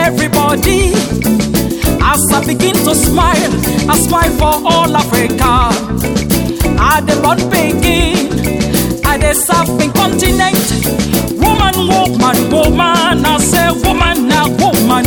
everybody. As I begin to smile, I smile for all Africa. I the born begin, I the surfing continent. Woman, woman, woman, I say woman.